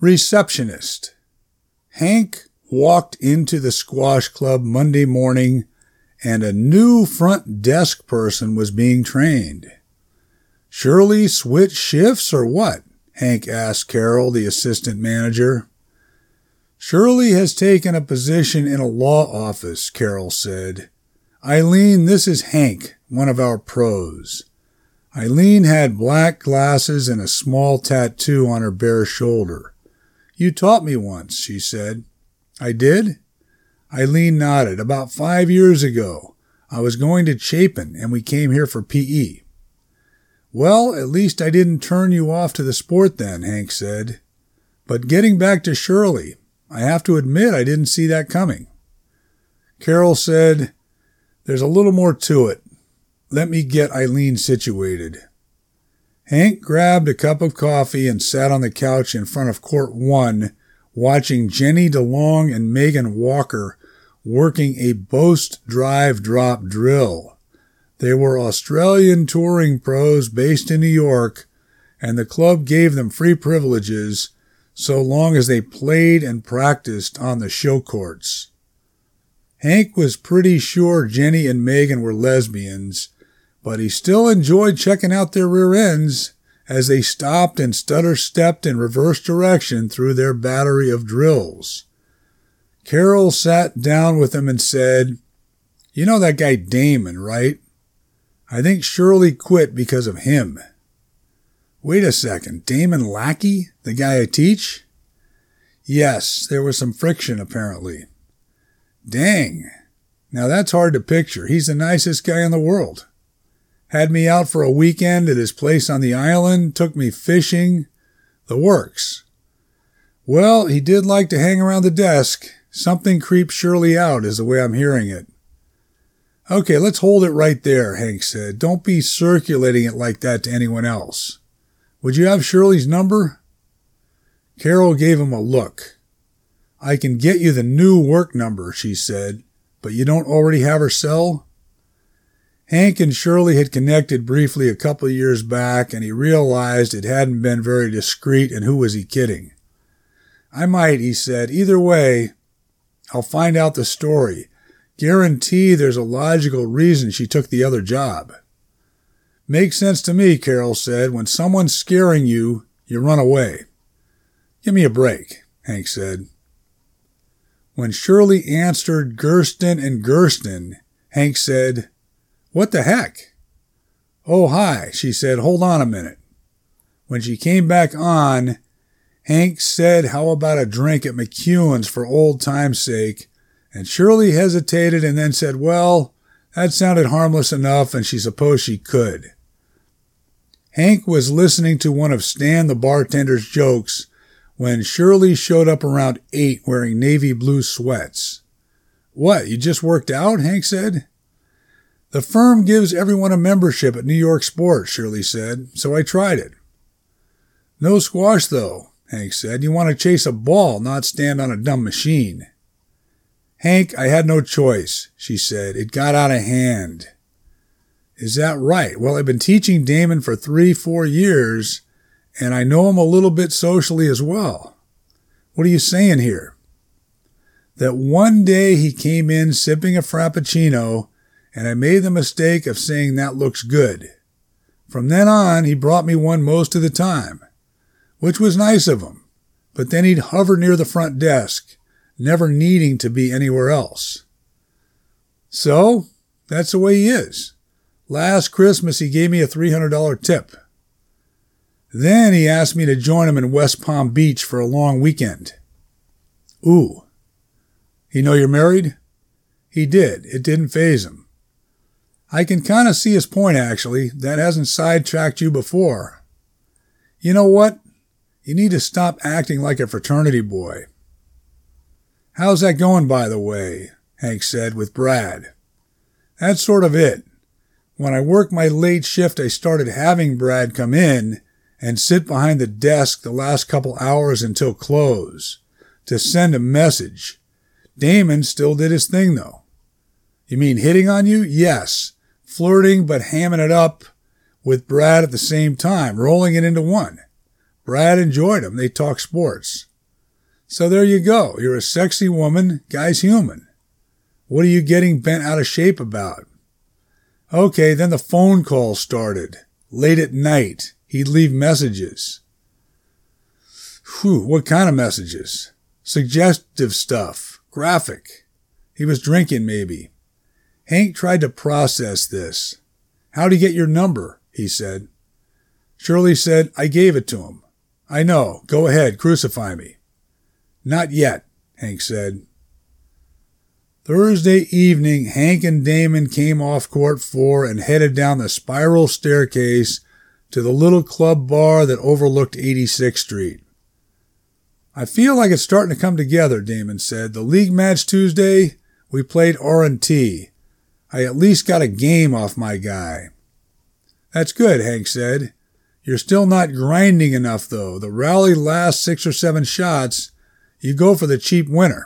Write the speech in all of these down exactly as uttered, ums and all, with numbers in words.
Receptionist. Hank walked into the squash club Monday morning, and a new front desk person was being trained. Shirley switch shifts or what? Hank asked Carol, the assistant manager. Shirley has taken a position in a law office, Carol said. Eileen, this is Hank, one of our pros. Eileen had black glasses and a small tattoo on her bare shoulder. You taught me once, she said. I did? Eileen nodded. About five years ago. I was going to Chapin, and we came here for P E. Well, at least I didn't turn you off to the sport then, Hank said. But getting back to Shirley, I have to admit I didn't see that coming. Carol said, There's a little more to it. Let me get Eileen situated. Hank grabbed a cup of coffee and sat on the couch in front of Court One, watching Jenny DeLong and Megan Walker working a Boast Drive drop drill. They were Australian touring pros based in New York, and the club gave them free privileges so long as they played and practiced on the show courts. Hank was pretty sure Jenny and Megan were lesbians, but he still enjoyed checking out their rear ends as they stopped and stutter-stepped in reverse direction through their battery of drills. Carol sat down with him and said, You know that guy Damon, right? I think Shirley quit because of him. Wait a second, Damon Lackey, the guy I teach? Yes, there was some friction apparently. Dang, now that's hard to picture. He's the nicest guy in the world. Had me out for a weekend at his place on the island, took me fishing, the works. Well, he did like to hang around the desk. Something creeps Shirley out is the way I'm hearing it. Okay, let's hold it right there, Hank said. Don't be circulating it like that to anyone else. Would you have Shirley's number? Carol gave him a look. I can get you the new work number, she said, but you don't already have her cell? Hank and Shirley had connected briefly a couple of years back, and he realized it hadn't been very discreet, and who was he kidding? I might, he said. Either way, I'll find out the story. Guarantee there's a logical reason she took the other job. Makes sense to me, Carol said. When someone's scaring you, you run away. Give me a break, Hank said. When Shirley answered Gersten and Gersten, Hank said, What the heck? Oh, hi, she said. Hold on a minute. When she came back on, Hank said, How about a drink at McEwen's for old time's sake? And Shirley hesitated and then said, Well, that sounded harmless enough, and she supposed she could. Hank was listening to one of Stan the bartender's jokes when Shirley showed up around eight wearing navy blue sweats. What, you just worked out? Hank said. The firm gives everyone a membership at New York Sports, Shirley said, so I tried it. No squash, though, Hank said. You want to chase a ball, not stand on a dumb machine. Hank, I had no choice, she said. It got out of hand. Is that right? Well, I've been teaching Damon for three, four years, and I know him a little bit socially as well. What are you saying here? That one day he came in sipping a Frappuccino, and I made the mistake of saying that looks good. From then on, he brought me one most of the time, which was nice of him, but then he'd hover near the front desk, never needing to be anywhere else. So, that's the way he is. Last Christmas, he gave me a three hundred dollars tip. Then he asked me to join him in West Palm Beach for a long weekend. Ooh. He know you're married? He did. It didn't faze him. I can kind of see his point, actually. That hasn't sidetracked you before. You know what? You need to stop acting like a fraternity boy. How's that going, by the way? Hank said, with Brad. That's sort of it. When I worked my late shift, I started having Brad come in and sit behind the desk the last couple hours until close to send a message. Damon still did his thing, though. You mean hitting on you? Yes. Flirting, but hamming it up with Brad at the same time, rolling it into one. Brad enjoyed him. They talked sports. So there you go. You're a sexy woman. Guy's human. What are you getting bent out of shape about? Okay, then the phone call started. Late at night, he'd leave messages. Whew, what kind of messages? Suggestive stuff. Graphic. He was drinking, maybe. Hank tried to process this. How'd he get your number? He said. Shirley said, I gave it to him. I know. Go ahead. Crucify me. Not yet, Hank said. Thursday evening, Hank and Damon came off court four and headed down the spiral staircase to the little club bar that overlooked eighty-sixth Street. I feel like it's starting to come together, Damon said. The league match Tuesday, we played R and T. I at least got a game off my guy. That's good, Hank said. You're still not grinding enough, though. The rally lasts six or seven shots. You go for the cheap winner.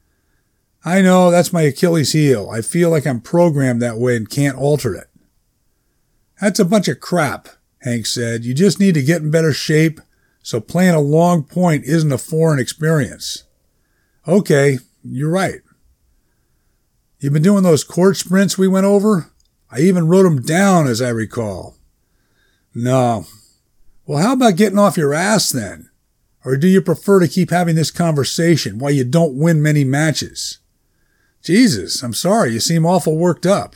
I know, that's my Achilles heel. I feel like I'm programmed that way and can't alter it. That's a bunch of crap, Hank said. You just need to get in better shape, so playing a long point isn't a foreign experience. Okay, you're right. You've been doing those court sprints we went over? I even wrote them down, as I recall. No. Well, how about getting off your ass then? Or do you prefer to keep having this conversation while you don't win many matches? Jesus, I'm sorry, you seem awful worked up.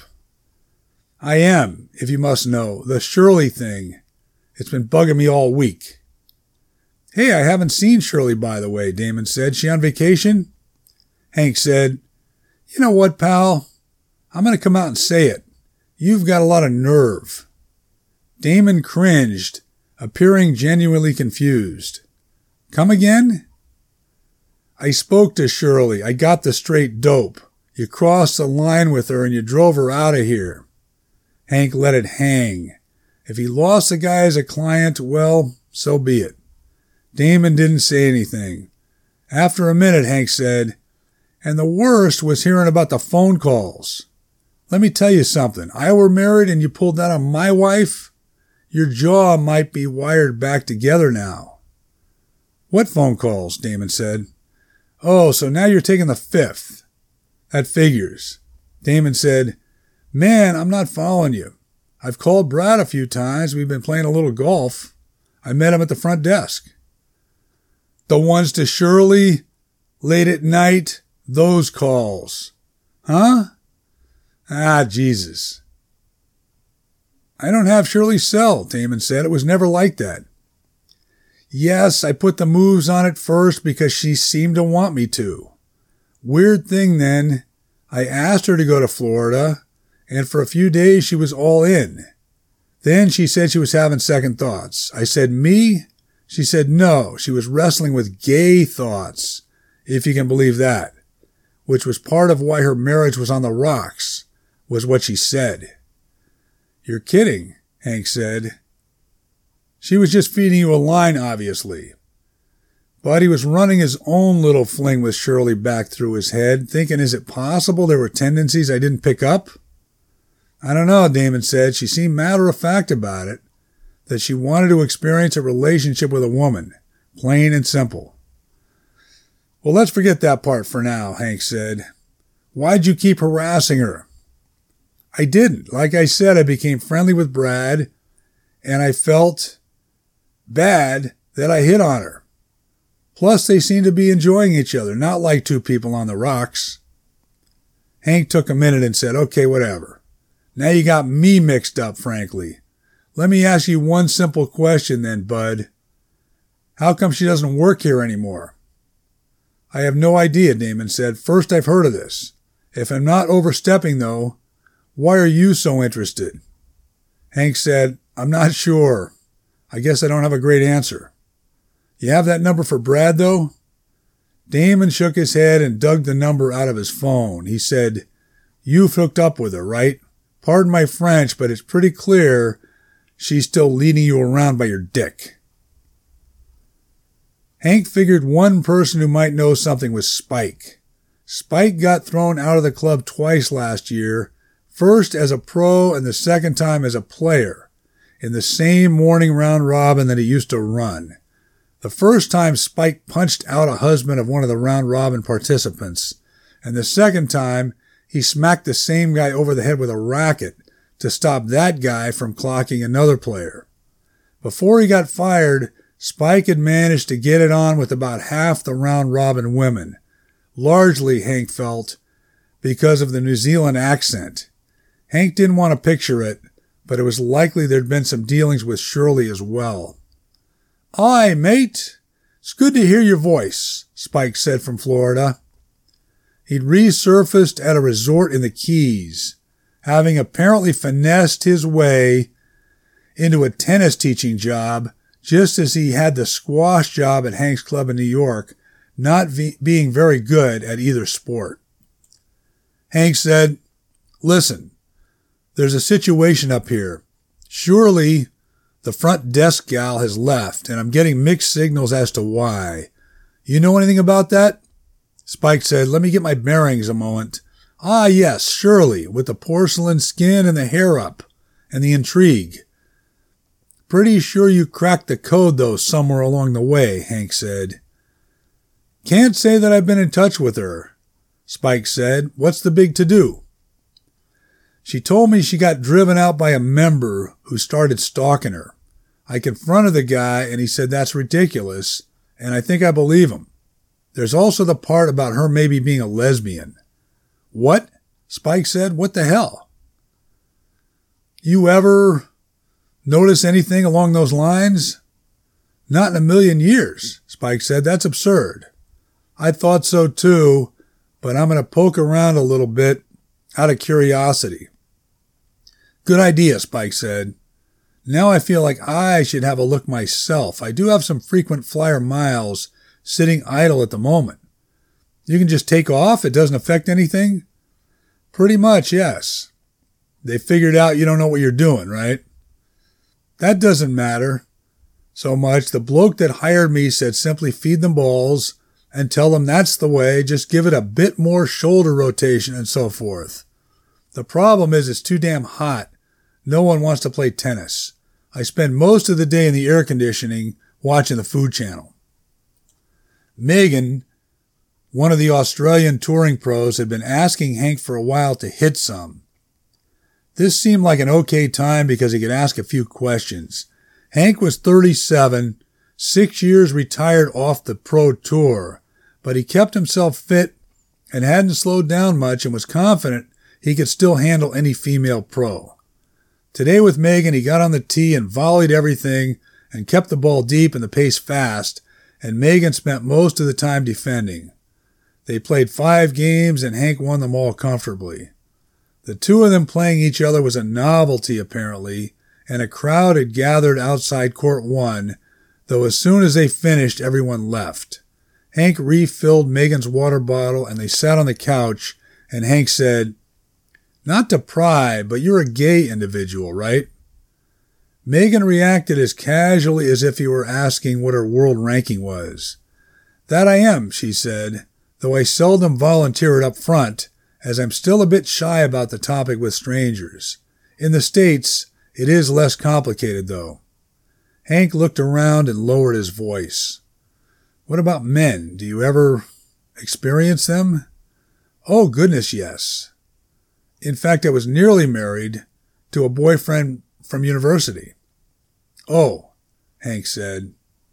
I am, if you must know. The Shirley thing. It's been bugging me all week. Hey, I haven't seen Shirley, by the way, Damon said. She on vacation? Hank said, You know what, pal? I'm going to come out and say it. You've got a lot of nerve. Damon cringed, appearing genuinely confused. Come again? I spoke to Shirley. I got the straight dope. You crossed the line with her and you drove her out of here. Hank let it hang. If he lost the guy as a client, well, so be it. Damon didn't say anything. After a minute, Hank said, And the worst was hearing about the phone calls. Let me tell you something. I were married and you pulled that on my wife? Your jaw might be wired back together now. What phone calls? Damon said. Oh, so now you're taking the fifth. That figures. Damon said, Man, I'm not following you. I've called Brad a few times. We've been playing a little golf. I met him at the front desk. The ones to Shirley, late at night, those calls. Huh? Ah, Jesus. I don't have Shirley's cell, Damon said. It was never like that. Yes, I put the moves on it first because she seemed to want me to. Weird thing then, I asked her to go to Florida, and for a few days she was all in. Then she said she was having second thoughts. I said, me? She said no, she was wrestling with gay thoughts, if you can believe that, which was part of why her marriage was on the rocks, was what she said. You're kidding, Hank said. She was just feeding you a line, obviously. But he was running his own little fling with Shirley back through his head, thinking, is it possible there were tendencies I didn't pick up? I don't know, Damon said. She seemed matter-of-fact about it, that she wanted to experience a relationship with a woman, plain and simple. Well, let's forget that part for now, Hank said. Why'd you keep harassing her? I didn't. Like I said, I became friendly with Brad, and I felt bad that I hit on her. Plus, they seemed to be enjoying each other, not like two people on the rocks. Hank took a minute and said, okay, whatever. Now you got me mixed up, frankly. Let me ask you one simple question then, bud. How come she doesn't work here anymore? I have no idea, Damon said. First I've heard of this. If I'm not overstepping, though, why are you so interested? Hank said, I'm not sure. I guess I don't have a great answer. You have that number for Brad, though? Damon shook his head and dug the number out of his phone. He said, You've hooked up with her, right? Pardon my French, but it's pretty clear she's still leading you around by your dick. Hank figured one person who might know something was Spike. Spike got thrown out of the club twice last year, first as a pro and the second time as a player, in the same morning round robin that he used to run. The first time Spike punched out a husband of one of the round-robin participants, and the second time he smacked the same guy over the head with a racket to stop that guy from clocking another player. Before he got fired, Spike had managed to get it on with about half the round-robin women, largely, Hank felt, because of the New Zealand accent. Hank didn't want to picture it, but it was likely there'd been some dealings with Shirley as well. "Aye, mate. It's good to hear your voice," Spike said from Florida. He'd resurfaced at a resort in the Keys, having apparently finessed his way into a tennis teaching job, just as he had the squash job at Hank's Club in New York, not v- being very good at either sport. Hank said, "Listen, there's a situation up here. Surely the front desk gal has left, and I'm getting mixed signals as to why. You know anything about that?" Spike said, "Let me get my bearings a moment. Ah, yes, Shirley, with the porcelain skin and the hair up, and the intrigue." "Pretty sure you cracked the code, though, somewhere along the way," Hank said. "Can't say that I've been in touch with her," Spike said. "What's the big to-do?" "She told me she got driven out by a member who started stalking her. I confronted the guy, and he said that's ridiculous, and I think I believe him. There's also the part about her maybe being a lesbian." "What?" Spike said. "What the hell?" "You ever notice anything along those lines?" "Not in a million years," Spike said. "That's absurd." "I thought so too, but I'm going to poke around a little bit out of curiosity." "Good idea," Spike said. "Now I feel like I should have a look myself. I do have some frequent flyer miles sitting idle at the moment." "You can just take off? It doesn't affect anything?" "Pretty much, yes." "They figured out you don't know what you're doing, right?" "That doesn't matter so much. The bloke that hired me said simply feed them balls and tell them that's the way, just give it a bit more shoulder rotation and so forth. The problem is it's too damn hot. No one wants to play tennis. I spend most of the day in the air conditioning watching the Food Channel." Megan, one of the Australian touring pros, had been asking Hank for a while to hit some. This seemed like an okay time because he could ask a few questions. Hank was thirty-seven, six years retired off the pro tour, but he kept himself fit and hadn't slowed down much and was confident he could still handle any female pro. Today with Megan, he got on the tee and volleyed everything and kept the ball deep and the pace fast, and Megan spent most of the time defending. They played five games and Hank won them all comfortably. The two of them playing each other was a novelty apparently, and a crowd had gathered outside court one, though as soon as they finished, everyone left. Hank refilled Megan's water bottle and they sat on the couch, and Hank said, "Not to pry, but you're a gay individual, right?" Megan reacted as casually as if he were asking what her world ranking was. "That I am," she said, "though I seldom volunteer it up front, as I'm still a bit shy about the topic with strangers. In the States, it is less complicated, though." Hank looked around and lowered his voice. "What about men? Do you ever experience them?" "Oh, goodness, yes. In fact, I was nearly married to a boyfriend from university." "Oh," Hank said.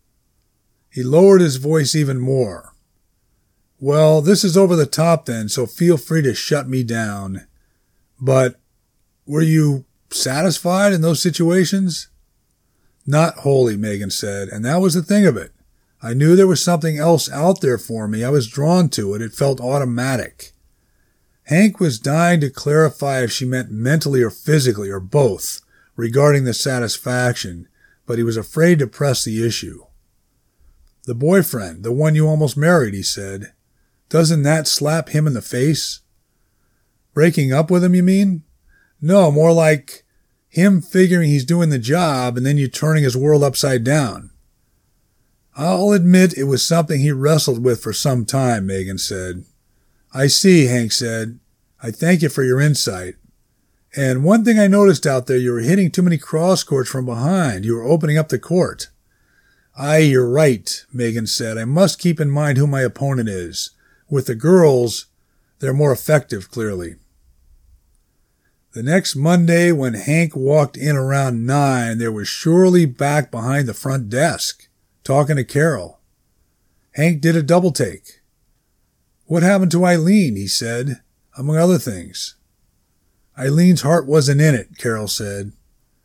He lowered his voice even more. "Well, this is over the top then, so feel free to shut me down. But were you satisfied in those situations?" "Not wholly," Megan said, "and that was the thing of it. I knew there was something else out there for me. I was drawn to it. It felt automatic." Hank was dying to clarify if she meant mentally or physically or both regarding the satisfaction, but he was afraid to press the issue. "The boyfriend, the one you almost married," he said. "Doesn't that slap him in the face?" "Breaking up with him, you mean?" "No, more like him figuring he's doing the job and then you turning his world upside down." "I'll admit it was something he wrestled with for some time," Megan said. "I see," Hank said. "I thank you for your insight. And one thing I noticed out there, you were hitting too many cross courts from behind. You were opening up the court." Aye, you're right, Megan said. I must keep in mind who my opponent is. With the girls, they're more effective, clearly. The next Monday, when Hank walked in around nine, there was Shirley back behind the front desk, talking to Carol. Hank did a double take. What happened to Eileen, he said, among other things. Eileen's heart wasn't in it, Carol said.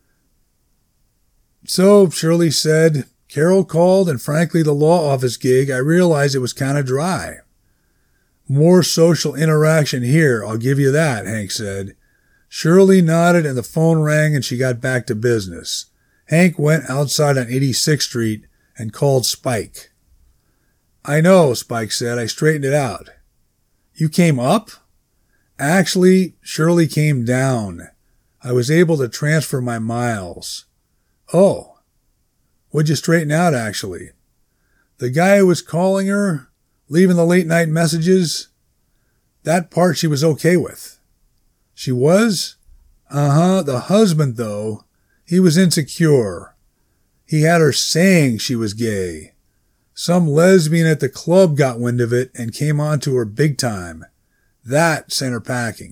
So, Shirley said, Carol called, and frankly, the law office gig, I realized it was kind of dry. More social interaction here, I'll give you that, Hank said. Shirley nodded and the phone rang and she got back to business. Hank went outside on eighty-sixth Street and called Spike. I know, Spike said. I straightened it out. You came up? Actually, Shirley came down. I was able to transfer my miles. Oh. What'd you straighten out, actually? The guy who was calling her, leaving the late-night messages, that part she was okay with. She was? Uh-huh. The husband, though, he was insecure. He had her saying she was gay. Some lesbian at the club got wind of it and came on to her big time. That sent her packing.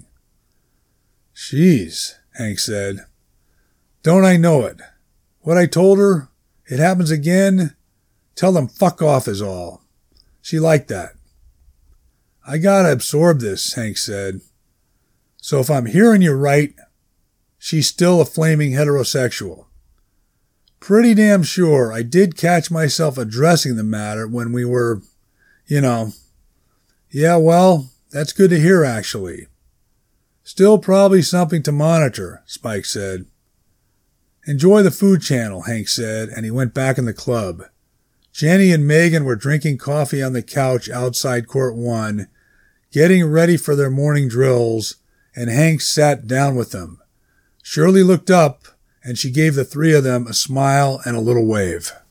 Jeez, Hank said. Don't I know it? What I told her, it happens again, tell them fuck off is all. She liked that. I gotta absorb this, Hank said. So if I'm hearing you right, she's still a flaming heterosexual. Pretty damn sure I did catch myself addressing the matter when we were, you know. Yeah, well, that's good to hear, actually. Still probably something to monitor, Spike said. Enjoy the food channel, Hank said, and he went back in the club. Jenny and Megan were drinking coffee on the couch outside Court One, getting ready for their morning drills, and Hank sat down with them. Shirley looked up, and she gave the three of them a smile and a little wave.